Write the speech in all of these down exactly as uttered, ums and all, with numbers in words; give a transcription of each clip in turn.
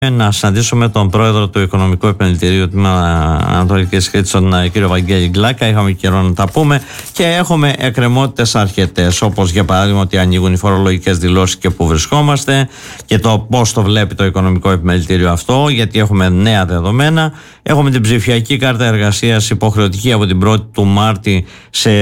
Να συναντήσουμε τον πρόεδρο του Οικονομικού Επενδυτηρίου Τμήμα Ανατολικής Κρήτης, τον κύριο Βαγγέλη Γκλάκα. Είχαμε καιρό να τα πούμε και έχουμε εκκρεμότητες αρκετές, όπως για παράδειγμα ότι ανοίγουν οι φορολογικές δηλώσεις και που βρισκόμαστε και το πώς το βλέπει το Οικονομικό Επενδυτήριο αυτό, γιατί έχουμε νέα δεδομένα. Έχουμε την ψηφιακή κάρτα εργασίας υποχρεωτική από την πρώτη του Μάρτη σε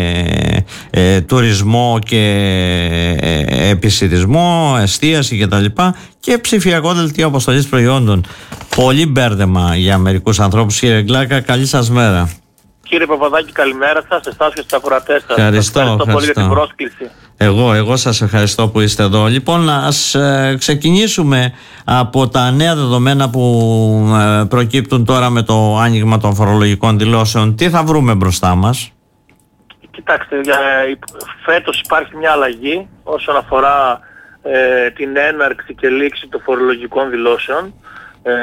ε, τουρισμό και ε, επισιτισμό, εστίαση κτλ. Και ψηφιακό δελτίο αποστολής προϊόντων. Πολύ μπέρδεμα για μερικούς ανθρώπους. Κύριε Γκλάκα, καλή σας μέρα. Κύριε Παπαδάκη, καλημέρα σας, εσάς και στους ακροατές σας. Ευχαριστώ, ευχαριστώ, ευχαριστώ πολύ για την πρόσκληση. Εγώ, εγώ σας ευχαριστώ που είστε εδώ. Λοιπόν, ας ε, ξεκινήσουμε από τα νέα δεδομένα που ε, προκύπτουν τώρα με το άνοιγμα των φορολογικών δηλώσεων. Τι θα βρούμε μπροστά μας? Κοιτάξτε, για, φέτος υπάρχει μια αλλαγή όσον αφορά ε, την έναρξη και λήξη των φορολογικών δηλώσεων. Ε,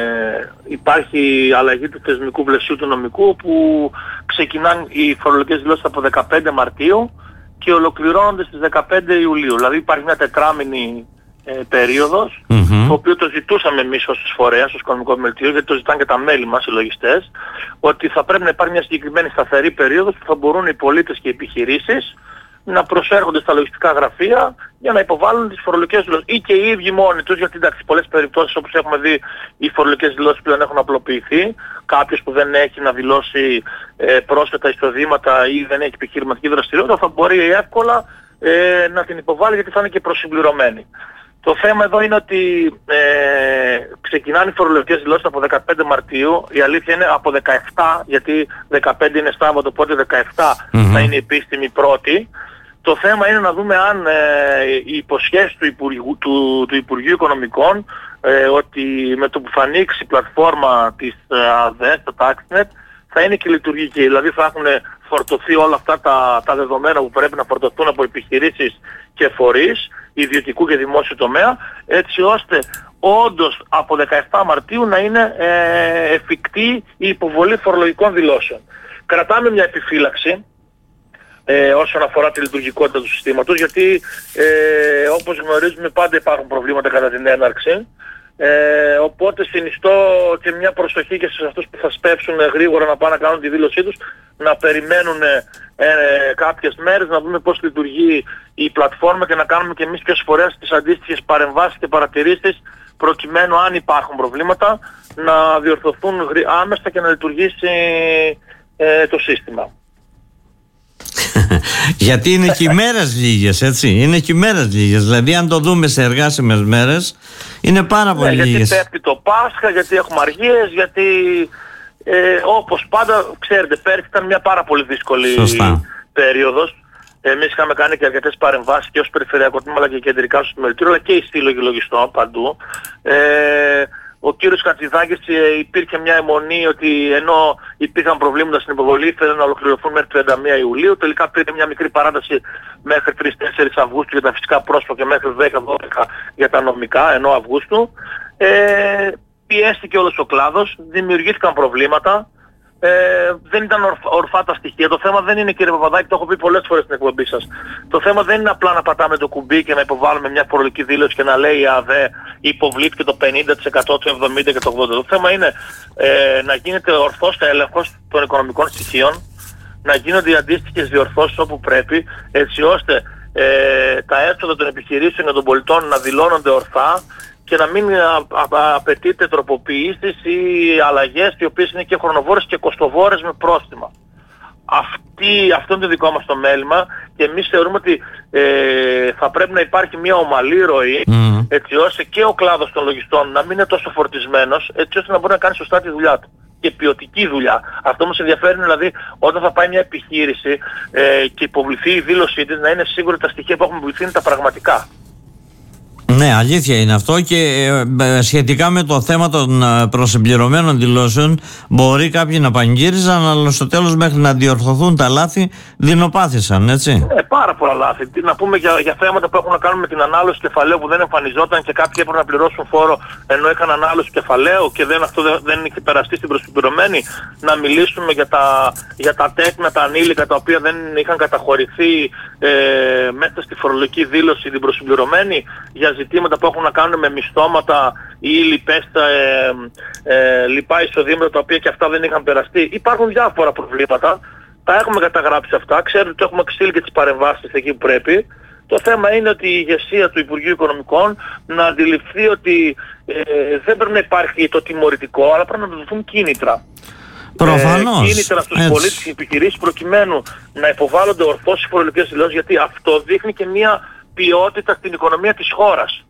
υπάρχει αλλαγή του θεσμικού πλαισίου του νομικού, που ξεκινάνε οι φορολογικές δηλώσεις από δεκαπέντε Μαρτίου και ολοκληρώνονται στις δεκαπέντε Ιουλίου. Δηλαδή υπάρχει μια τετράμηνη ε, περίοδος, mm-hmm. το οποίο το ζητούσαμε εμείς ως φορέας, ως Οικονομικό Επενδυτήριο, γιατί το ζητάνε και τα μέλη μας, οι λογιστές, ότι θα πρέπει να υπάρχει μια συγκεκριμένη σταθερή περίοδος που θα μπορούν οι πολίτες και οι επιχειρήσεις να προσέρχονται στα λογιστικά γραφεία για να υποβάλουν τις φορολογικές δηλώσεις. Ή και οι ίδιοι μόνοι τους, γιατί εντάξει, σε πολλές περιπτώσεις, όπως έχουμε δει, οι φορολογικές δηλώσεις πλέον έχουν απλοποιηθεί. Κάποιος που δεν έχει να δηλώσει ε, πρόσθετα εισοδήματα ή δεν έχει επιχειρηματική δραστηριότητα θα μπορεί εύκολα ε, να την υποβάλει, γιατί θα είναι και προσυμπληρωμένη. Το θέμα εδώ είναι ότι ε, ξεκινάνε οι φορολογικές δηλώσεις από δεκαπέντε Μαρτίου. Η αλήθεια είναι από δεκαεπτά, γιατί δεκαπέντε είναι Σάββατο, οπότε δεκαεπτά mm-hmm. θα είναι η επίσημη πρώτη. Το θέμα είναι να δούμε αν ε, οι υποσχέσεις του Υπουργείου, του, του Υπουργείου Οικονομικών, ε, ότι με το που θα ανοίξει η πλατφόρμα της ε, ΑΔΕ, το TaxNet, θα είναι και λειτουργική. Δηλαδή θα έχουν φορτωθεί όλα αυτά τα, τα δεδομένα που πρέπει να φορτωθούν από επιχειρήσεις και φορείς, ιδιωτικού και δημόσιου τομέα, έτσι ώστε όντως από δεκαεπτά Μαρτίου να είναι ε, εφικτή η υποβολή φορολογικών δηλώσεων. Κρατάμε μια επιφύλαξη Ε, όσον αφορά τη λειτουργικότητα του συστήματος, γιατί ε, όπως γνωρίζουμε πάντα υπάρχουν προβλήματα κατά την έναρξη, ε, οπότε συνιστώ και μια προσοχή και σε αυτούς που θα σπεύσουν γρήγορα να πάνε να κάνουν τη δήλωσή τους, να περιμένουν ε, κάποιες μέρες, να δούμε πώς λειτουργεί η πλατφόρμα και να κάνουμε και εμείς και ως φορέας τις αντίστοιχες παρεμβάσεις και παρατηρήσεις, προκειμένου αν υπάρχουν προβλήματα να διορθωθούν άμεσα και να λειτουργήσει ε, το σύστημα. Γιατί είναι και οι μέρες λίγες, έτσι. Είναι και οι μέρες λίγες. Δηλαδή, αν το δούμε σε εργάσιμες μέρες, είναι πάρα πολύ ναι, λίγες. Γιατί πέφτει το Πάσχα, γιατί έχουμε αργίες, γιατί ε, όπως πάντα, ξέρετε, πέρυσι ήταν μια πάρα πολύ δύσκολη Σωστά. περίοδος. Εμείς είχαμε κάνει και αρκετές παρεμβάσεις και ως περιφερειακό τμήμα, αλλά και κεντρικά στο Επιμελητήριο, αλλά και οι σύλλογοι λογιστών παντού. Ε, Ο κύριος Χατζηδάκης ε, υπήρχε μια αιμονή ότι ενώ υπήρχαν προβλήματα στην υποβολή, ήθελαν να ολοκληρωθούν μέχρι τριάντα μία Ιουλίου. Τελικά πήρε μια μικρή παράταση μέχρι τρεις τέσσερις Αυγούστου για τα φυσικά πρόσωπα και μέχρι δέκα δώδεκα για τα νομικά, ενώ Αυγούστου. Ε, πιέστηκε όλος ο κλάδος, δημιουργήθηκαν προβλήματα. Ε, δεν ήταν ορφ, ορφά τα στοιχεία. Το θέμα δεν είναι, κύριε Παπαδάκη, το έχω πει πολλές φορές στην εκπομπή σας. Το θέμα δεν είναι απλά να πατάμε το κουμπί και να υποβάλουμε μια φορολογική δήλωση και να λέει η ΑΔΕ υποβλήθηκε το πενήντα τοις εκατό, το εβδομήντα τοις εκατό και το ογδόντα τοις εκατό. Το θέμα είναι ε, να γίνεται ορθός έλεγχος των οικονομικών στοιχείων, να γίνονται οι αντίστοιχες διορθώσεις όπου πρέπει, έτσι ώστε ε, τα έσοδα των επιχειρήσεων και των πολιτών να δηλώνονται ορθά και να μην απαιτείται τροποποιήσεις ή αλλαγές οι οποίες είναι και χρονοβόρες και κοστοβόρες με πρόστιμα. Αυτή, αυτό είναι το δικό μας το μέλημα και εμείς θεωρούμε ότι ε, θα πρέπει να υπάρχει μια ομαλή ροή mm. έτσι ώστε και ο κλάδος των λογιστών να μην είναι τόσο φορτισμένος, έτσι ώστε να μπορεί να κάνει σωστά τη δουλειά του και ποιοτική δουλειά. Αυτό μας ενδιαφέρει, δηλαδή όταν θα πάει μια επιχείρηση ε, και υποβληθεί η δήλωσή της, να είναι σίγουροι τα στοιχεία που έχουν υποβληθεί είναι τα πραγματικά. Ναι, αλήθεια είναι αυτό και ε, σχετικά με το θέμα των ε, προσυμπληρωμένων δηλώσεων μπορεί κάποιοι να πανηγύριζαν, αλλά στο τέλος μέχρι να διορθωθούν τα λάθη δεινοπάθησαν, έτσι. Ε, πάρα πολλά λάθη. Να πούμε για, για θέματα που έχουν να κάνουν με την ανάλωση κεφαλαίου που δεν εμφανιζόταν και κάποιοι έπρεπε να πληρώσουν φόρο ενώ είχαν ανάλωση κεφαλαίου και δεν, αυτό δεν, δεν είχε περαστεί στην προσυμπληρωμένη. Να μιλήσουμε για τα, για τα τέκνα, τα ανήλικα τα οποία δεν είχαν καταχωρηθεί ε, μέσα στη φορολογική δήλωση την προσυμπληρωμένη, για ζητήματα που έχουν να κάνουν με μισθώματα ή λοιπές, ε, ε, λοιπά εισοδήματα τα οποία και αυτά δεν είχαν περαστεί. Υπάρχουν διάφορα προβλήματα, τα έχουμε καταγράψει αυτά, ξέρετε ότι έχουμε ξύλει και τις παρεμβάσεις εκεί που πρέπει. Το θέμα είναι ότι η ηγεσία του Υπουργείου Οικονομικών να αντιληφθεί ότι ε, δεν πρέπει να υπάρχει το τιμωρητικό, αλλά πρέπει να δοθούν κίνητρα. Προφανώς. Ε, κίνητρα στους πολίτες και επιχειρήσεις προκειμένου να υποβάλλονται ορθώς οι φορολογικές δηλώσεις, γιατί αυτό δείχνει και μια ποιότητα στην οικονομία της χώρας.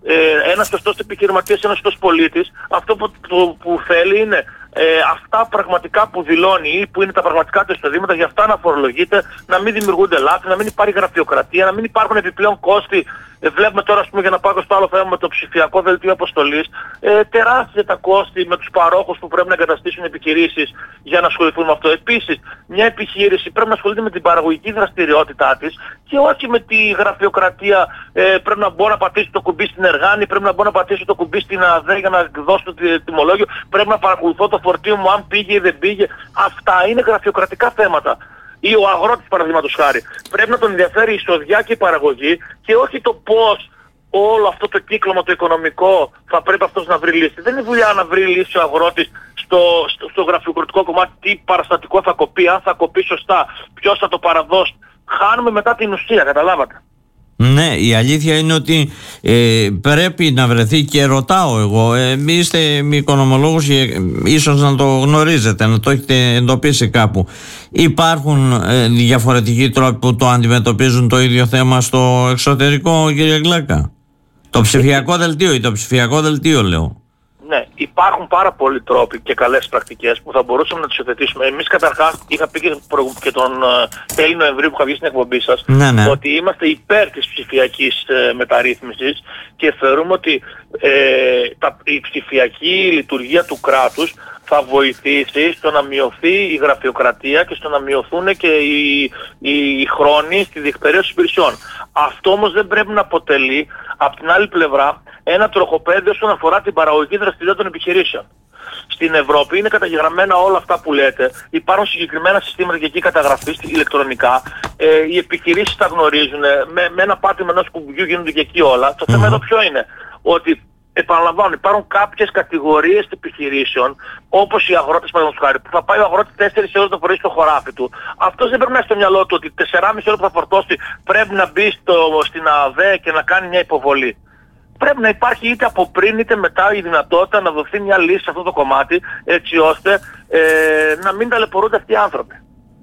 Ε, ένας σωστός επιχειρηματίας, ένας σωστός πολίτης, αυτό που, που, που θέλει είναι ε, αυτά πραγματικά που δηλώνει ή που είναι τα πραγματικά του εισοδήματα, για αυτά να φορολογείται, να μην δημιουργούνται λάθη, να μην υπάρχει γραφειοκρατία, να μην υπάρχουν επιπλέον κόστη. Ε, βλέπουμε τώρα, ας πούμε, για να πάω στο άλλο θέμα με το ψηφιακό δελτίο αποστολής, ε, τεράστια τα κόστη με τους παρόχους που πρέπει να εγκαταστήσουν επιχειρήσεις για να ασχοληθούν με αυτό. Επίσης, μια επιχείρηση πρέπει να ασχολείται με την παραγωγική δραστηριότητά της και όχι με τη γραφειοκρατία. Ε, πρέπει να μπορώ να πατήσω το κουμπί στην Εργάνη, πρέπει να μπορώ να πατήσω το κουμπί στην ΑΔΕ για να δώσω το τιμολόγιο, πρέπει να παρακολουθώ το φορτίο μου αν πήγε ή δεν πήγε. Αυτά είναι γραφειοκρατικά θέματα. Ή ο αγρότης, παραδείγματος χάρη, πρέπει να τον ενδιαφέρει η εισοδιά και η παραγωγή και όχι το πώς όλο αυτό το κύκλωμα το οικονομικό θα πρέπει αυτός να βρει λύση. Δεν είναι δουλειά να βρει λύση ο αγρότης στο, στο, στο γραφειοκρατικό κομμάτι, τι παραστατικό θα κοπεί, αν θα κοπεί σωστά, ποιος θα το παραδώσει. Χάνουμε μετά την ουσία, καταλάβατε. Ναι, η αλήθεια είναι ότι ε, πρέπει να βρεθεί, και ρωτάω εγώ, ε, είστε οικονομολόγος και ε, ίσως να το γνωρίζετε, να το έχετε εντοπίσει κάπου. Υπάρχουν ε, διαφορετικοί τρόποι που το αντιμετωπίζουν το ίδιο θέμα στο εξωτερικό, κύριε Γκλάκα? Το ψηφιακό δελτίο ή το ψηφιακό δελτίο λέω. Ναι, υπάρχουν πάρα πολλοί τρόποι και καλές πρακτικές που θα μπορούσαμε να τις υιοθετήσουμε. Εμείς καταρχάς, είχα πει και, προ... και τον uh, τέλη Νοεμβρίου που είχα βγει στην εκπομπή σας, ναι, ναι. ότι είμαστε υπέρ της ψηφιακής uh, μεταρρύθμισης και θεωρούμε ότι ε, τα, η ψηφιακή λειτουργία του κράτους θα βοηθήσει στο να μειωθεί η γραφειοκρατία και στο να μειωθούν και οι, οι, οι χρόνοι στη διεκπαιρέωση υπηρεσιών. Αυτό όμως δεν πρέπει να αποτελεί, από την άλλη πλευρά, ένα τροχοπέδι όσον αφορά την παραγωγική δραστηριότητα των επιχειρήσεων. Στην Ευρώπη είναι καταγεγραμμένα όλα αυτά που λέτε. Υπάρχουν συγκεκριμένα συστήματα και εκεί καταγραφής ηλεκτρονικά. Ε, οι επιχειρήσεις τα γνωρίζουν. Με, με ένα πάτημα ενός κουμπιού γίνονται και εκεί όλα. Το θέμα mm-hmm. εδώ ποιο είναι? Ότι, επαναλαμβάνω, υπάρχουν κάποιες κατηγορίες επιχειρήσεων, όπως οι αγρότες, παραδείγματος χάρη, που θα πάει ο αγρότης τέσσερις ώρες το πρωί στο χωράφι του. Αυτός δεν πρέπει να έχει στο μυαλό του ότι τεσσεράμισι ώρες που θα φορτώσει πρέπει να μπει στο, στην ΑΔΕ και να κάνει μια υποβολή. Πρέπει να υπάρχει είτε από πριν είτε μετά η δυνατότητα να δοθεί μια λύση σε αυτό το κομμάτι, έτσι ώστε ε, να μην ταλαιπωρούνται αυτοί οι άνθρωποι.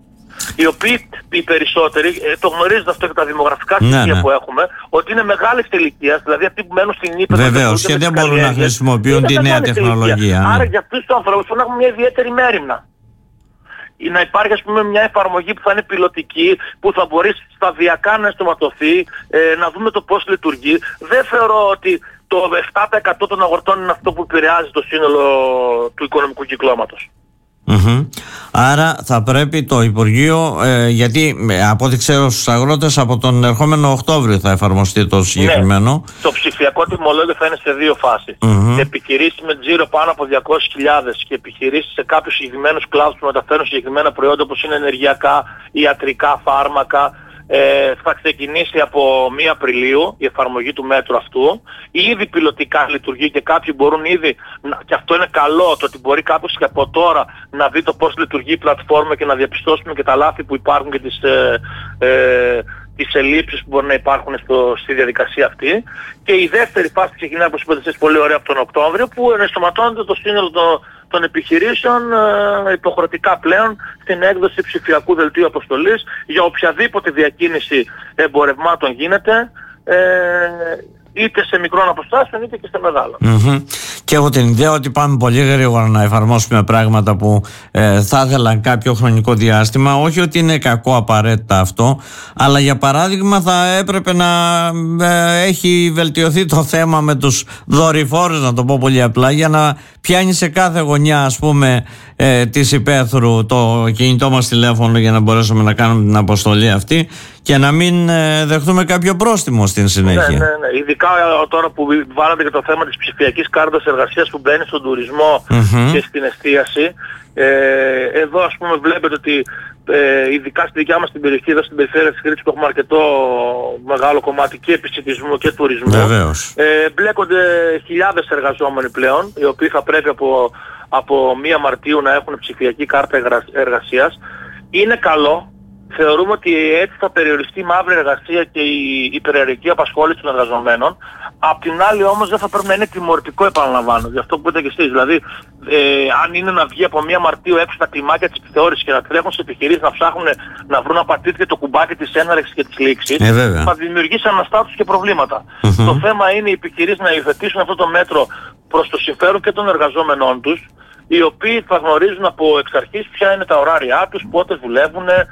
Οι οποίοι οι περισσότεροι, ε, το γνωρίζετε αυτό και τα δημογραφικά στοιχεία ναι, ναι. που έχουμε, ότι είναι μεγάλης ηλικίας, δηλαδή αυτοί που μένουν στην ύπεθρο. Βεβαίως, και δεν μπορούν να χρησιμοποιούν τη νέα τεχνολογία. Ναι. Άρα ναι. για αυτούς τους ανθρώπους να έχουμε μια ιδιαίτερη μέριμνα. Να υπάρχει, ας πούμε, μια εφαρμογή που θα είναι πιλωτική, που θα μπορεί σταδιακά να ενσωματωθεί, ε, να δούμε το πώς λειτουργεί. Δεν θεωρώ ότι το επτά τοις εκατό των αγορτών είναι αυτό που επηρεάζει το σύνολο του οικονομικού κυκλώματος. Mm-hmm. Άρα θα πρέπει το Υπουργείο, ε, γιατί από ό,τι ξέρω στους αγρότες από τον ερχόμενο Οκτώβριο θα εφαρμοστεί το συγκεκριμένο. Ναι, το ψηφιακό τιμολόγιο θα είναι σε δύο φάσεις. Mm-hmm. Επιχειρήσεις με τζίρο πάνω από διακόσιες χιλιάδες και επιχειρήσεις σε κάποιους συγκεκριμένους κλάδους που μεταφέρουν συγκεκριμένα προϊόντα όπως είναι ενεργειακά, ιατρικά, φάρμακα. Ε, θα ξεκινήσει από πρώτη Απριλίου η εφαρμογή του μέτρου αυτού. Ήδη πιλωτικά λειτουργεί και κάποιοι μπορούν ήδη, και αυτό είναι καλό, το ότι μπορεί κάποιος και από τώρα να δει το πώς λειτουργεί η πλατφόρμα και να διαπιστώσουμε και τα λάθη που υπάρχουν και τις, ε, ε, τις ελλείψεις που μπορεί να υπάρχουν στο, στη διαδικασία αυτή. Και η δεύτερη φάση ξεκινάει, όπως είπατε εσείς πολύ ωραία, από τον Οκτώβριο, που ενσωματώνεται το σύνολο των, των επιχειρήσεων ε, υποχρεωτικά πλέον στην έκδοση ψηφιακού δελτίου αποστολής για οποιαδήποτε διακίνηση εμπορευμάτων γίνεται, ε, είτε σε μικρών αποστάσεων είτε και σε μεγάλων. Mm-hmm. Και έχω την ιδέα ότι πάμε πολύ γρήγορα να εφαρμόσουμε πράγματα που ε, θα ήθελαν κάποιο χρονικό διάστημα. Όχι ότι είναι κακό απαραίτητα αυτό, αλλά για παράδειγμα θα έπρεπε να ε, έχει βελτιωθεί το θέμα με τους δορυφόρους, να το πω πολύ απλά, για να πιάνει σε κάθε γωνιά, ας πούμε, ε, της υπαίθρου το κινητό μας τηλέφωνο για να μπορέσουμε να κάνουμε την αποστολή αυτή και να μην ε, δεχτούμε κάποιο πρόστιμο στην συνέχεια. Ναι, ναι, ναι. Ειδικά τώρα που βάλατε και το θέμα της ψηφιακής κάρτας εργασίας που μπαίνει στον τουρισμό mm-hmm. και στην εστίαση. Ε, εδώ ας πούμε βλέπετε ότι ε, ειδικά στη δικιά μας την περιοχή, εδώ στην περιφέρεια της Κρήτης που έχουμε αρκετό μεγάλο κομμάτι και επισιτισμού και τουρισμού. Βεβαίως. Ε, μπλέκονται χιλιάδες εργαζόμενοι πλέον, οι οποίοι θα πρέπει από, από πρώτη Μαρτίου να έχουν ψηφιακή κάρτα εργασίας. Είναι καλό. Θεωρούμε ότι έτσι θα περιοριστεί η μαύρη εργασία και η υπερεργική απασχόληση των εργαζομένων. Απ' την άλλη όμως δεν θα πρέπει να είναι τιμωρητικό, επαναλαμβάνω, για αυτό που είπατε και εσείς. Δηλαδή, ε, αν είναι να βγει από πρώτη Μαρτίου έξω τα κλιμάκια της επιθεώρησης και να τρέχουν στις επιχειρήσεις να ψάχνουν να βρουν απατήθηκε το κουμπάκι της έναρξης και της λήξης, ε, θα δημιουργήσει αναστάτους και προβλήματα. Mm-hmm. Το θέμα είναι οι επιχειρήσεις να υιοθετήσουν αυτό το μέτρο προς το συμφέρον και των εργαζόμενών τους, οι οποίοι θα γνωρίζουν από εξ αρχής ποια είναι τα ωράρια τους, πότε δουλεύουν, ε,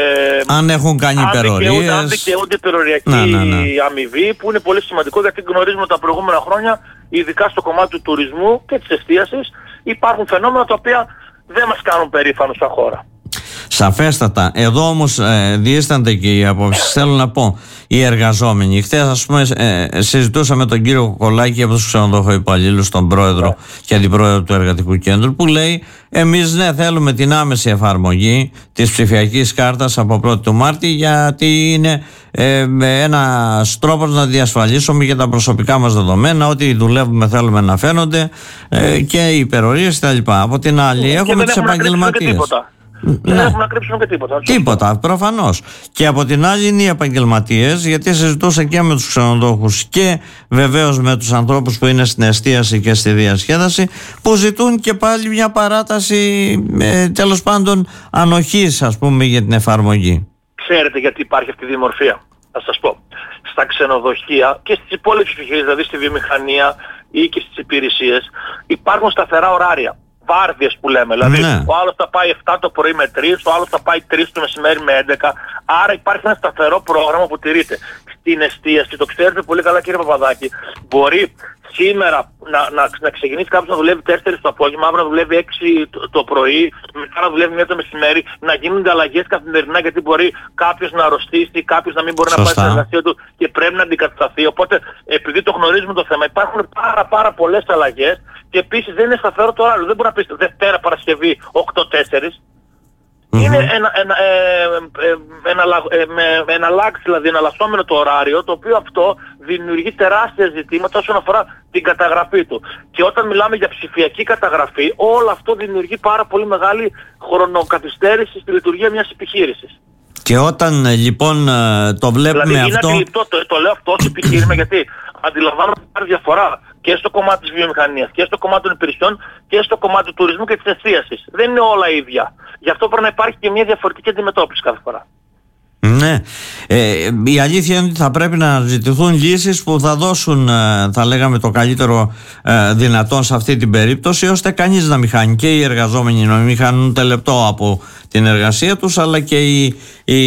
αν έχουν κάνει υπερορίες, αν δικαιούνται υπεροριακή ναι, ναι, ναι. αμοιβή, που είναι πολύ σημαντικό γιατί γνωρίζουμε τα προηγούμενα χρόνια, ειδικά στο κομμάτι του τουρισμού και της εστίασης, υπάρχουν φαινόμενα τα οποία δεν μας κάνουν περήφανος σαν χώρα. Σαφέστατα. Εδώ όμως ε, διήστανται και οι απόψεις. Θέλω να πω, οι εργαζόμενοι. Χθες, ας πούμε, ε, συζητούσαμε τον κύριο Κοκολάκη από τους ξενοδοχοϊπαλλήλους, τον πρόεδρο yeah. και αντιπρόεδρο του Εργατικού Κέντρου, που λέει: εμείς ναι, θέλουμε την άμεση εφαρμογή της ψηφιακής κάρτας από πρώτη του Μάρτη, γιατί είναι ε, ένας τρόπος να διασφαλίσουμε για τα προσωπικά μας δεδομένα, ότι δουλεύουμε θέλουμε να φαίνονται ε, και οι υπερορίες κτλ. Από την άλλη, yeah, έχουμε τους επαγγελματίες. Δεν ναι. έχουμε να κρύψουν και τίποτα. Τίποτα, προφανώς. Και από την άλλη είναι οι επαγγελματίες, γιατί συζητούσα και με τους ξενοδόχους και βεβαίως με τους ανθρώπους που είναι στην εστίαση και στη διασκέδαση, που ζητούν και πάλι μια παράταση ε, τέλος πάντων ανοχής, ας πούμε, για την εφαρμογή. Ξέρετε γιατί υπάρχει αυτή η δημορφία? Θα σας πω. Στα ξενοδοχεία και στις υπόλοιπες επιχειρήσεις, δηλαδή στη βιομηχανία ή και στις υπηρεσίες, υπάρχουν σταθερά ωράρια. Βάρδιες που λέμε, δηλαδή ναι. ο άλλος θα πάει επτά το πρωί με τρεις, ο άλλος θα πάει τρεις το μεσημέρι με έντεκα, άρα υπάρχει ένα σταθερό πρόγραμμα που τηρείται. Στην εστίαση, το ξέρετε πολύ καλά κύριε Παπαδάκη, μπορεί σήμερα να, να, να ξεκινήσει κάποιος να δουλεύει τέσσερις το απόγευμα, αύριο να δουλεύει έξι το, το πρωί, μετά να δουλεύει μία το μεσημέρι, να γίνονται αλλαγές καθημερινά γιατί μπορεί κάποιος να αρρωστήσει, κάποιος να μην μπορεί Σωστά. να πάει στην εργασία του και πρέπει να αντικατασταθεί. Οπότε επειδή το γνωρίζουμε το θέμα, υπάρχουν πάρα πάρα πολλές αλλαγές και επίσης δεν είναι σταθερό το ωράριο. Δεν μπορεί να πεις Δευτέρα Παρασκευή οκτώ τέσσερα. Mm-hmm. Είναι ένα, ένα, ε, ε, ένα, ε, με εναλλάξει, δηλαδή εναλλασσόμενο το ωράριο, το οποίο αυτό δημιουργεί τεράστια ζητήματα όσον αφορά την καταγραφή του. Και όταν μιλάμε για ψηφιακή καταγραφή, όλο αυτό δημιουργεί πάρα πολύ μεγάλη χρονοκαθυστέρηση στη λειτουργία μιας επιχείρησης. Και όταν λοιπόν το βλέπουμε δηλαδή, αυτό... Είναι αντιληπτό, το, το λέω αυτό ως επιχείρημα γιατί αντιλαμβάνομαι ότι υπάρχει διαφορά και στο κομμάτι της βιομηχανίας και στο κομμάτι των υπηρεσιών και στο κομμάτι του τουρισμού και της εστίασης. Δεν είναι όλα ίδια. Γι' αυτό πρέπει να υπάρχει και μια διαφορετική αντιμετώπιση κάθε φορά. Ναι. Ε, η αλήθεια είναι ότι θα πρέπει να ζητηθούν λύσεις που θα δώσουν, θα λέγαμε, το καλύτερο ε, δυνατόν σε αυτή την περίπτωση, ώστε κανείς να μην χάνει, και οι εργαζόμενοι να μην χάνουν ούτε λεπτό από την εργασία τους, αλλά και οι, οι,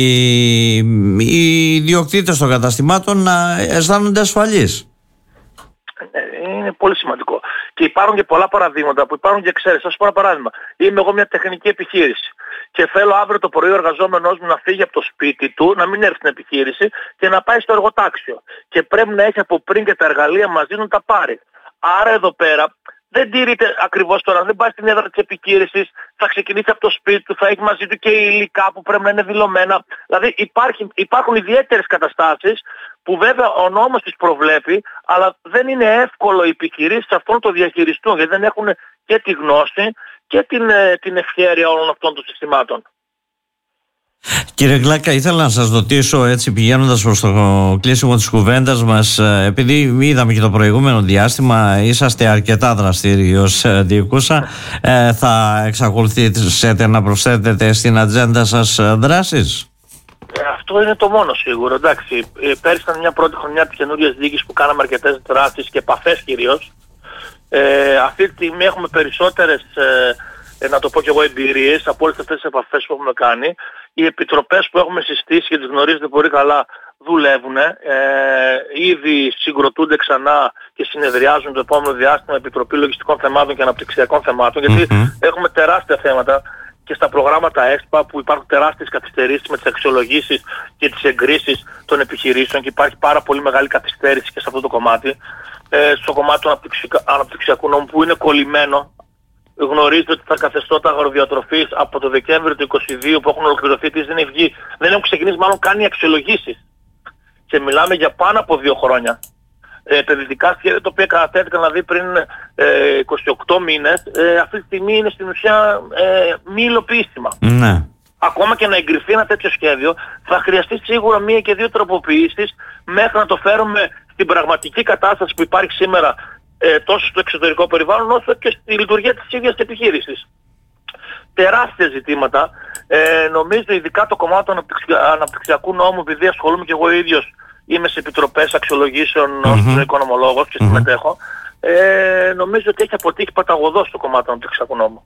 οι ιδιοκτήτες των καταστημάτων να αισθάνονται ασφαλείς. Είναι πολύ σημαντικό. Και υπάρχουν και πολλά παραδείγματα που υπάρχουν και εξαίρεσεις. Θα σας πω ένα παράδειγμα. Είμαι εγώ μια τεχνική επιχείρηση και θέλω αύριο το πρωί ο εργαζόμενος μου να φύγει από το σπίτι του, να μην έρθει στην επιχείρηση και να πάει στο εργοτάξιο. Και πρέπει να έχει από πριν και τα εργαλεία μαζί να τα πάρει. Άρα εδώ πέρα δεν τηρείται ακριβώς τώρα, δεν πάει στην έδρα της επιχείρησης, θα ξεκινήσει από το σπίτι του, θα έχει μαζί του και υλικά που πρέπει να είναι δηλωμένα. Δηλαδή υπάρχει, υπάρχουν ιδιαίτερες καταστάσεις που βέβαια ο νόμος τις προβλέπει, αλλά δεν είναι εύκολο οι επιχειρήσεις αυτό να το διαχειριστούν, γιατί δεν έχουν και τη γνώση και την, την ευχέρεια όλων αυτών των συστημάτων. Κύριε Γκλάκα, ήθελα να σας ρωτήσω, έτσι πηγαίνοντας προς το κλείσιμο της κουβέντας μας, επειδή είδαμε και το προηγούμενο διάστημα είσαστε αρκετά δραστήριος διοικούσα, ε, θα εξακολουθήσετε να προσθέτετε στην ατζέντα σας δράσεις? Αυτό είναι το μόνο σίγουρο. Εντάξει, πέρυσι ήταν μια πρώτη χρονιά της καινούριας διοίκησης που κάναμε αρκετές δράσεις και επαφές κυρίως. Ε, αυτή τη στιγμή έχουμε περισσότερες, ε, να το πω και εγώ, εμπειρίες από όλες αυτές τις επαφές που έχουμε κάνει. Οι επιτροπές που έχουμε συστήσει και τις γνωρίζετε πολύ καλά δουλεύουν. Ε, ήδη συγκροτούνται ξανά και συνεδριάζουν το επόμενο διάστημα Επιτροπή Λογιστικών Θεμάτων και Αναπτυξιακών Θεμάτων, γιατί mm-hmm. έχουμε τεράστια θέματα και στα προγράμματα ΕΣΠΑ που υπάρχουν τεράστιες καθυστερήσεις με τις αξιολογήσεις και τις εγκρίσεις των επιχειρήσεων και υπάρχει πάρα πολύ μεγάλη καθυστέρηση και σε αυτό το κομμάτι. Ε, στο κομμάτι του αναπτυξιακού νόμου που είναι κολλημένο. Γνωρίζετε ότι τα καθεστώτα αγροδιατροφής από το Δεκέμβριο του είκοσι δύο που έχουν ολοκληρωθεί τις δεν, βγει, δεν έχουν ξεκινήσει μάλλον καν οι αξιολογήσεις. Και μιλάμε για πάνω από δύο χρόνια. Ε, επενδυτικά σχέδια τα οποία κατατέθηκαν δηλαδή πριν ε, είκοσι οκτώ μήνες, ε, αυτή τη στιγμή είναι στην ουσία ε, μη υλοποιήσιμα. Ναι. Ακόμα και να εγκριθεί ένα τέτοιο σχέδιο θα χρειαστεί σίγουρα μία και δύο τροποποιήσεις μέχρι να το φέρουμε στην πραγματική κατάσταση που υπάρχει σήμερα ε, τόσο στο εξωτερικό περιβάλλον όσο και στη λειτουργία της ίδιας επιχείρησης. Τεράστια ζητήματα. Ε, νομίζω ειδικά το κομμάτι του αναπτυξιακού νόμου, επειδή ασχολούμαι και εγώ ίδιος, είμαι σε επιτροπές αξιολογήσεων mm-hmm. ως οικονομολόγος και συμμετέχω, mm-hmm. ε, νομίζω ότι έχει αποτύχει παταγωδώς το κομμάτι του αναπτυξιακού νόμου.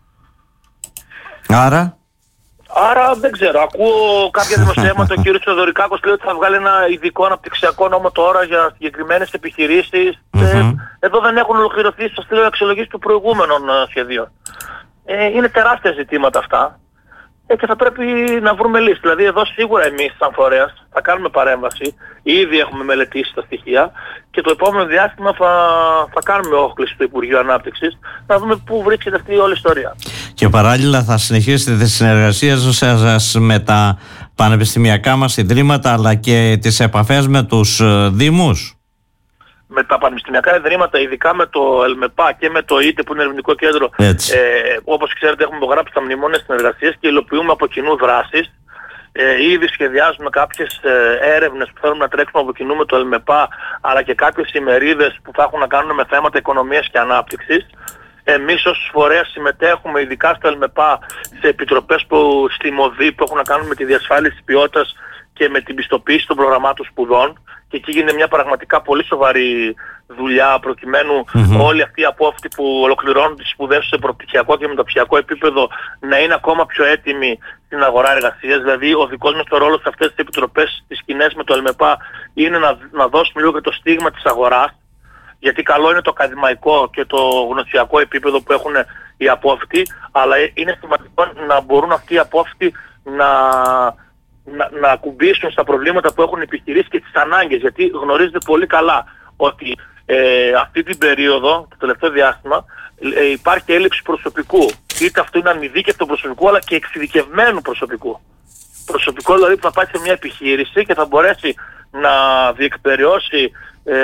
Άρα? Άρα δεν ξέρω. Ακούω κάποια δημοσιεύματα, ο κ. Θεοδωρικάκος λέει ότι θα βγάλει ένα ειδικό αναπτυξιακό νόμο τώρα για συγκεκριμένες επιχειρήσεις. Mm-hmm. Ε, εδώ δεν έχουν ολοκληρωθεί στο στήλο αξιολογής του προηγούμενων σχεδίων. Ε, είναι τεράστια ζητήματα αυτά. Ε, και θα πρέπει να βρούμε λύση. Δηλαδή εδώ σίγουρα εμείς σαν φορέας θα κάνουμε παρέμβαση. Ήδη έχουμε μελετήσει τα στοιχεία και το επόμενο διάστημα θα, θα κάνουμε όχληση του Υπουργείου Ανάπτυξης να δούμε πού βρίσκεται αυτή η όλη ιστορία. Και παράλληλα θα συνεχίσετε τη συνεργασία σας με τα πανεπιστημιακά μας ιδρύματα αλλά και τις επαφές με τους δήμους. Με τα πανεπιστημιακά ιδρύματα, ειδικά με το ΕΛΜΕΠΑ και με το ΙΤΕ που είναι ερευνητικό κέντρο, ε, όπως ξέρετε έχουμε υπογράψει τα μνημόνια συνεργασίας και υλοποιούμε από κοινού δράσεις. Ε, ήδη σχεδιάζουμε κάποιες ε, έρευνες που θέλουμε να τρέξουμε από κοινού με το ΕΛΜΕΠΑ, αλλά και κάποιες ημερίδες που θα έχουν να κάνουν με θέματα οικονομίας και ανάπτυξης. Εμείς ως φορέας συμμετέχουμε ειδικά στο ΕΛΜΕΠΑ σε επιτροπές που, στη ΜΟΔΗ που έχουν να κάνουν με τη διασφάλιση της ποιότητας και με την πιστοποίηση των προγραμμάτων σπουδών. Και εκεί γίνεται μια πραγματικά πολύ σοβαρή δουλειά προκειμένου mm-hmm. όλοι αυτοί οι απόφοιτοι που ολοκληρώνουν τις σπουδές σε προπτυχιακό και μεταπτυχιακό επίπεδο να είναι ακόμα πιο έτοιμοι στην αγορά εργασίας. Δηλαδή ο δικός μας το ρόλος σε αυτές τις επιτροπές, τις κοινές με το ΕΛΜΕΠΑ, είναι να, να δώσουμε λίγο και το στίγμα της αγοράς. Γιατί καλό είναι το ακαδημαϊκό και το γνωσιακό επίπεδο που έχουν οι απόφοιτοι, αλλά είναι σημαντικό να μπορούν αυτοί οι απόφοιτοι να... Να, να ακουμπήσουν στα προβλήματα που έχουν επιχειρήσει και τις ανάγκες, γιατί γνωρίζετε πολύ καλά ότι ε, αυτή την περίοδο, το τελευταίο διάστημα, ε, υπάρχει έλλειψη προσωπικού. Είτε αυτό είναι ανειδίκευτο προσωπικού, αλλά και εξειδικευμένου προσωπικού. Προσωπικό δηλαδή που θα πάει σε μια επιχείρηση και θα μπορέσει να διεκπεριώσει ε,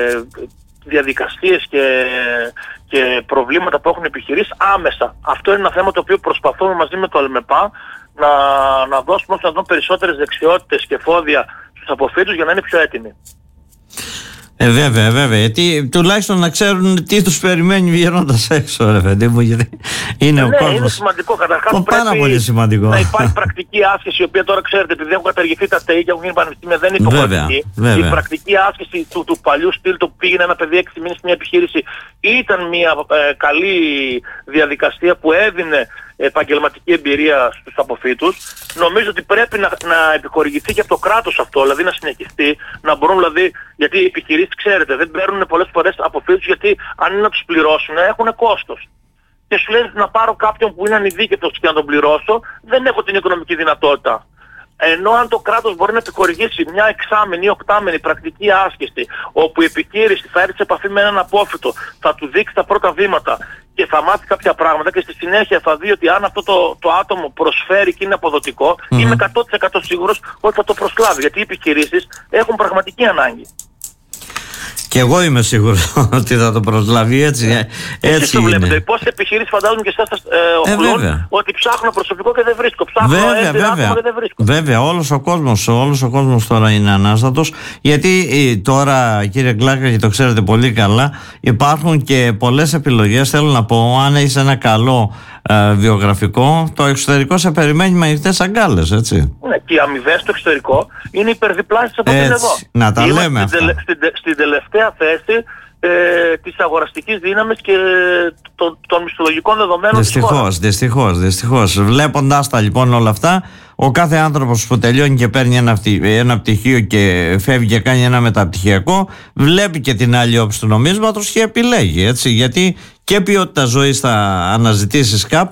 διαδικασίες και, και προβλήματα που έχουν επιχειρήσει άμεσα. Αυτό είναι ένα θέμα το οποίο προσπαθούμε μαζί με το ΕΛΜΕΠΑ να, να δώσουμε όσο να δουν περισσότερες δεξιότητες και φόδια στους αποφύτους για να είναι πιο έτοιμοι. Ε, βέβαια, βέβαια. Γιατί τουλάχιστον να ξέρουν τι τους περιμένει βγαίνοντας έξω, ρε παιδί μου. Γιατί είναι ναι, ο κόσμος. Είναι σημαντικό. Καταρχάς oh, πρέπει πολύ σημαντικό. να υπάρχει πρακτική άσκηση, η οποία τώρα ξέρετε, επειδή έχουν καταργηθεί τα ΤΕΙ και έχουν γίνει πανεπιστήμια, δεν είναι υποχρεωτική. Η πρακτική άσκηση του, του παλιού στυλ, το που πήγαινε ένα παιδί έξι μήνες σε μια επιχείρηση, ήταν μια ε, καλή διαδικασία που έδινε επαγγελματική εμπειρία στους αποφύτους. Νομίζω ότι πρέπει να, να επιχορηγηθεί και από το κράτος αυτό, δηλαδή να συνεχιστεί, να μπορούν δηλαδή, γιατί οι επιχειρήσεις ξέρετε δεν παίρνουν πολλές φορές αποφύτους, γιατί αν είναι να τους πληρώσουν έχουν κόστος. Και σου λένε να πάρω κάποιον που είναι ανειδίκευτος και να τον πληρώσω, δεν έχω την οικονομική δυνατότητα. Ενώ αν το κράτος μπορεί να επιχορηγήσει μια εξάμηνη ή οκτάμηνη πρακτική άσκηση, όπου η επιχείρηση θα έρθει σε επαφή με έναν απόφοιτο, θα του δείξει τα πρώτα βήματα και θα μάθει κάποια πράγματα και στη συνέχεια θα δει ότι αν αυτό το, το άτομο προσφέρει και είναι αποδοτικό, mm-hmm. είμαι εκατό τοις εκατό σίγουρος ότι θα το προσλάβει, γιατί οι επιχειρήσεις έχουν πραγματική ανάγκη. Και εγώ είμαι σίγουρος ότι θα το προσλάβει, έτσι, έτσι το είναι. Βλέπετε, πόσες επιχειρήσεις φαντάζομαι και εσάς ε, οχλούν ε, ότι ψάχνω προσωπικό και δεν βρίσκω. Ψάχνω βέβαια, βέβαια. και δεν βρίσκω. Βέβαια, όλος ο κόσμος, όλος ο κόσμος τώρα είναι ανάστατος, γιατί ε, τώρα, κύριε Γκλάκα, και το ξέρετε πολύ καλά, υπάρχουν και πολλές επιλογές. Θέλω να πω, αν έχεις ένα καλό ε, βιογραφικό, το εξωτερικό σε περιμένει με ανοιχτές αγκάλες, έτσι. Ναι, και οι αμοιβές στο εξωτερικό είναι υπερδιπλάσιες από την εδώ. Να τα Είμαστε λέμε στην, τελε, στην, στην τελευταία θέση ε, της αγοραστικής δύναμης και το, των μισθολογικών δεδομένων δυστυχώς, της χώρας. Δυστυχώς, δυστυχώς. Βλέποντας τα λοιπόν όλα αυτά, ο κάθε άνθρωπος που τελειώνει και παίρνει ένα, ένα πτυχίο και φεύγει και κάνει ένα μεταπτυχιακό, βλέπει και την άλλη όψη του νομίσματος και επιλέγει, έτσι, γιατί και ποιότητα ζωής θα αναζητήσεις κάπου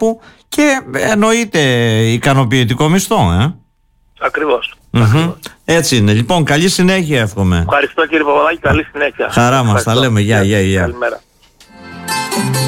και εννοείται ικανοποιητικό μισθό, ε. Ακριβώς. Mm-hmm. Ακριβώς. Έτσι είναι. Λοιπόν, καλή συνέχεια εύχομαι. Ευχαριστώ κύριε Παπαδάκη, καλή συνέχεια. Χαρά μας, τα λέμε. Γεια, γεια, γεια. Καλημέρα.